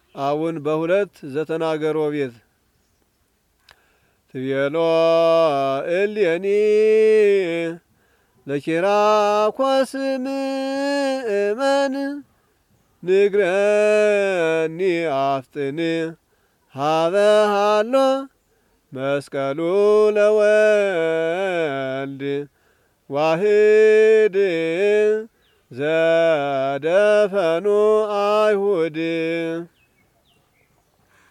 አሁን በሁለት ዘተናገሮ ቤት ትቤሎ እሌኒ ለኪራኮስ ምእመን ንግረኒ አፍጥን ሀበ ሃሎ መስቀሉ ለወልድ ዋህድ ዘደፈኑ አይሁድ